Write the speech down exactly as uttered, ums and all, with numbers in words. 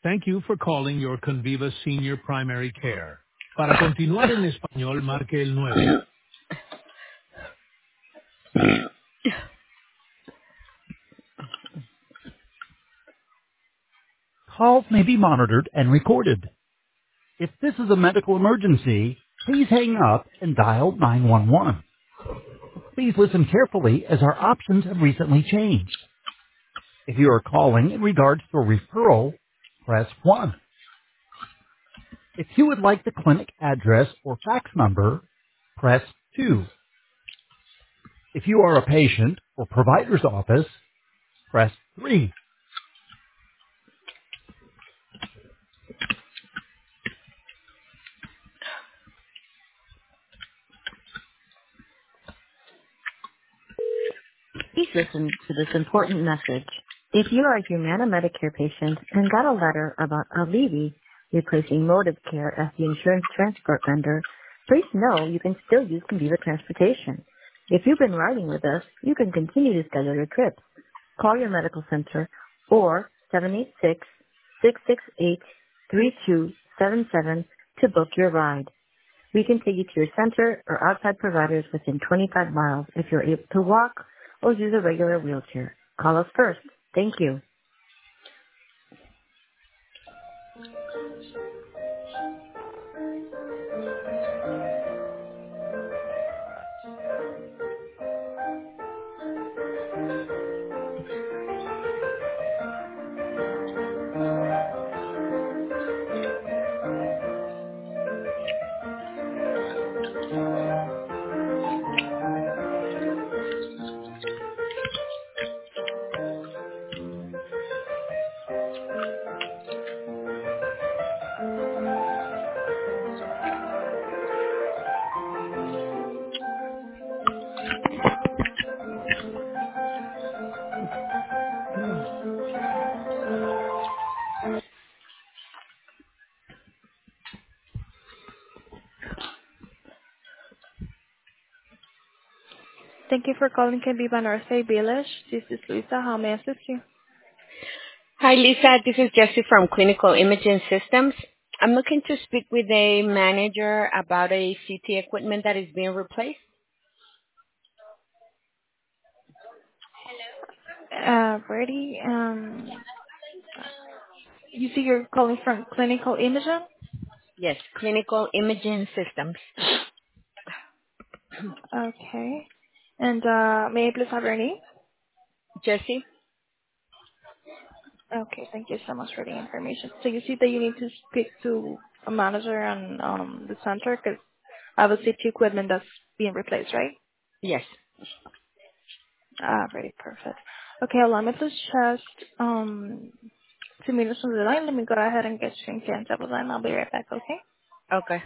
Thank you for calling your Conviva Senior Primary Care. Para continuar en español, marque el nueve. Calls may be monitored and recorded. If this is a medical emergency, please hang up and dial nine one one. Please listen carefully as our options have recently changed. If you are calling in regards to a referral, press one. If you would like the clinic address or fax number, press two. If you are a patient or provider's office, press three. Please listen to this important message. If you are a Humana Medicare patient and got a letter about Alivi replacing Motive Care as the insurance transport vendor, please know you can still use Conviva Transportation. If you've been riding with us, you can continue to schedule your trips. Call your medical center or seven eight six, six six eight, three two seven seven to book your ride. We can take you to your center or outside providers within twenty-five miles if you're able to walk or use a regular wheelchair. Call us first. Thank you. Thank you for calling Conviva Norte Village. This is Lisa. How may I assist you? Hi, Lisa. This is Jessie from Clinical Imaging Systems. I'm looking to speak with a manager about a C T equipment that is being replaced. Uh, ready? Um, you see you're calling from Clinical Imaging? Yes, Clinical Imaging Systems. Okay. And uh, may I please have your name? Jessie? Okay, thank you so much for the information. So you see that you need to speak to a manager on um, the center because I have a safety equipment that's being replaced, right? Yes. Ah, very perfect. Okay, allow me to just um, two minutes on the line. Let me go ahead and get you in contact with them. I'll be right back, okay? Okay.